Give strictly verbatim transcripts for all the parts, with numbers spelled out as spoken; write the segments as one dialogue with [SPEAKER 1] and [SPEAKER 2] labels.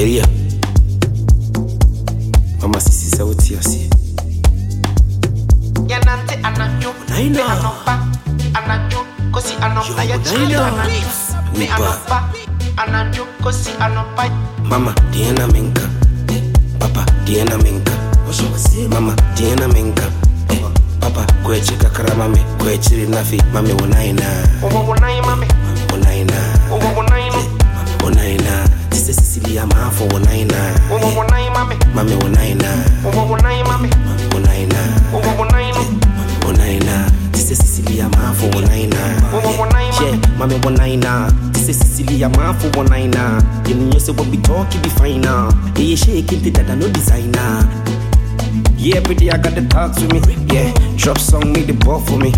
[SPEAKER 1] area. Mama sisi sauti yasi.
[SPEAKER 2] Yanante anajo, me anopa, anajo, kosi anopa ya chilo. Me anopa, anajo, kosi anopa.
[SPEAKER 1] Mama Diana Minka, Papa Diana Minka, Mama Diana Minka, Papa kwechi kakara mame, kwechi nafi mame wonaina.
[SPEAKER 2] Owo wonai mame,
[SPEAKER 1] wonaina.
[SPEAKER 2] Owo wonaina,
[SPEAKER 1] wonaina. Tise Sicilia mafo wonaina.
[SPEAKER 2] Owo wonai mame,
[SPEAKER 1] mame wonaina.
[SPEAKER 2] Owo wonai mame,
[SPEAKER 1] wonaina.
[SPEAKER 2] Owo wonaina,
[SPEAKER 1] wonaina. Tise Sicilia mafo wonaina.
[SPEAKER 2] Owo wonai mame,
[SPEAKER 1] mame wonaina. Tise Sicilia mafo wonaina. You know say what we talk it be fine now. Hey shake it that I no designer. Yeah, pretty, I got the talk to me. Yeah, drop song, make the ball for me.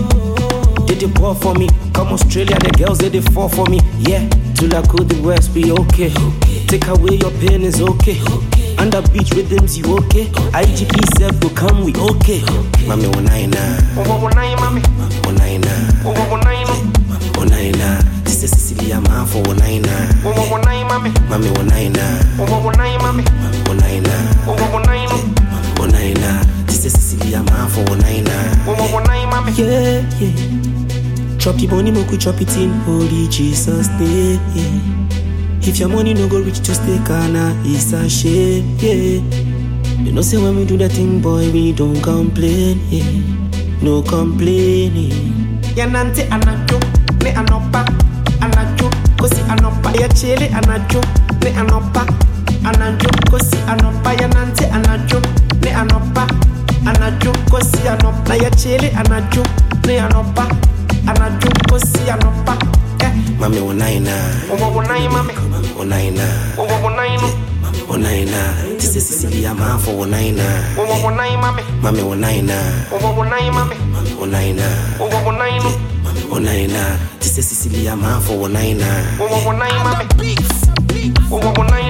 [SPEAKER 1] Did the ball for me? Come Australia, the girls did it fall for me. Yeah, till I could the West be okay. Take away your pain is okay. Under beach rhythms, you okay? I G P self will come, we okay. Mami wonaina.
[SPEAKER 2] Owo wonai mame,
[SPEAKER 1] wonaina.
[SPEAKER 2] Owo wonaina,
[SPEAKER 1] wonaina. This is Sicilia mafo wonaina.
[SPEAKER 2] Owo wonai mame,
[SPEAKER 1] mami wonaina.
[SPEAKER 2] Owo wonai mame,
[SPEAKER 1] wonaina.
[SPEAKER 2] Owo wonaina,
[SPEAKER 1] wonaina. This is Sicilia mafo wonaina.
[SPEAKER 2] Owo wonai mame.
[SPEAKER 1] Yeah, yeah. Chop the money, make we chop it in holy Jesus name. Yeah. If your money no go reach, just take Ghana, it's a shame. Yeah. You know say when we do that thing, boy, we don't complain. Yeah. No complaining.
[SPEAKER 2] Yanante anajo, me anopa, anajo, kosi anopa ya chele anajo, me anopa, anajo, kosi anopa yanante anajo, me anopa, anajo, kosi anopa ya chele anajo, me anopa, anajo, kosi anopa. Eh,
[SPEAKER 1] mami wonaina.
[SPEAKER 2] Owo wonai mame,
[SPEAKER 1] wonaina.
[SPEAKER 2] Owo wonaina,
[SPEAKER 1] wonaina. This is Sicilia mafo wonaina.
[SPEAKER 2] Owo wonai mame,
[SPEAKER 1] mami wonaina.
[SPEAKER 2] Owo wonai mame,
[SPEAKER 1] wonaina.
[SPEAKER 2] Owo wonaina,
[SPEAKER 1] wonaina. This is Sicilia mafo wonaina.
[SPEAKER 2] Owo wonai mame, Owo wonai.